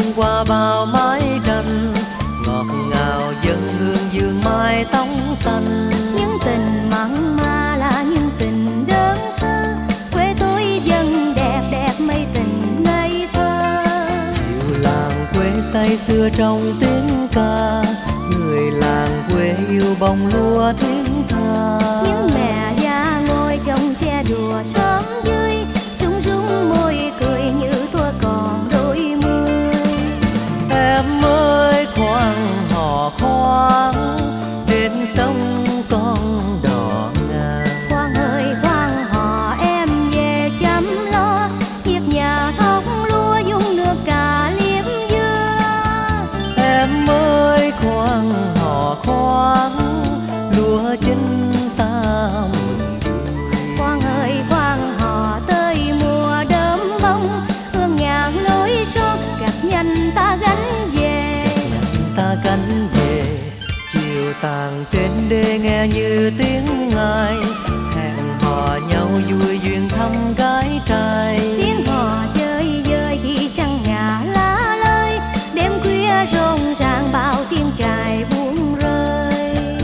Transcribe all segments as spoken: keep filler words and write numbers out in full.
xuyên qua bao mái tranh, ngọt ngào dân hương dương mai tóc xanh. Những tình mặn mà là những tình đơn sơ, quê tôi vẫn đẹp đẹp mây tình ngây thơ. Chiều làng quê say sưa trong tiếng ca, người làng quê yêu bông lúa thiết tha. Những mẹ già ngồi trong che đùa xóm dưới, rung rung môi cười như tua còn đôi mươi. Em ơi khoan hò khoan, trên sông con đò ngang. Khoan ơi khoan hò em về chăm lo, việc nhà thóc lúa dung nước cà liếm dưa. Em ơi khoan hò khoan, lúa chín ta mừng vui. Khoan ơi khoan hò tới mùa đơm bông, hương nhạc lối xóm gặt nhanh ta gánh về. Ta cánh về, chiều tàn trên đê nghe như tiếng ngài, hẹn hò nhau vui duyên thăm gái trai. Tiếng hò chơi vơi khi trăng ngả lá lơi, đêm khuya rộn ràng bao tiếng chài buông rơi.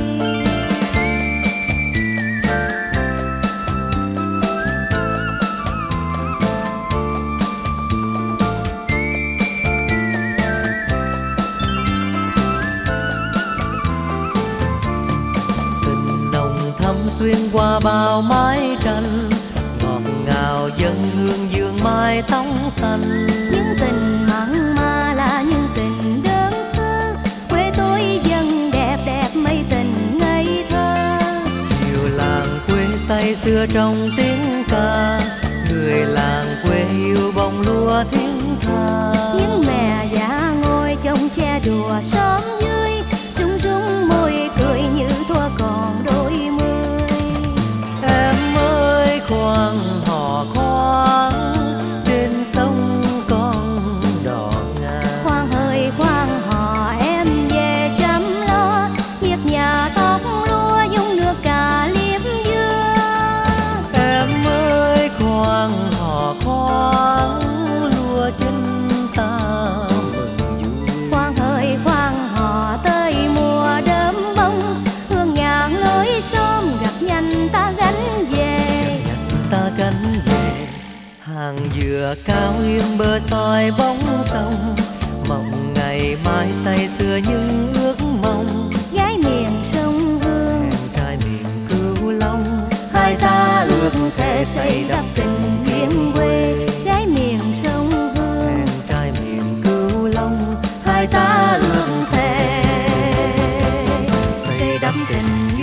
Xuyên qua bao mái tranh, ngọt ngào dân hương dương mai tóc xanh. Những tình mặn mà là những tình đơn sơ, quê tôi vẫn đẹp đẹp mây tình ngây thơ. Chiều làng quê say sưa trong tiếng ca, người làng quê yêu bông lúa thiết tha. Những mẹ già ngồi trong che đùa xóm dưới, rung rung môi cười như thua còn đôi mươi. Khoan hò khoan, trên sông con đò ngang. Khoan ơi khoan hò em về chăm lo, việc nhà thóc lúa dung nước cà liếm dưa. Em ơi khoan hò khoan, lúa chín ta mừng vui. Khoan ơi khoan hò tới mùa đơm bông, hương nhạc lối xóm gặp nhanh ta gánh về. Ta gánh về, hàng dừa cao im bờ soi bóng sông, mộng ngày mai say sưa những ước mong. Gái miền sông Hương, hẹn trai miền Cửu Long, hai ta ước thề xây đắp tình duyên quê. Gái miền sông Hương, hẹn trai miền Cửu Long, hai ta ước thề xây đắp tình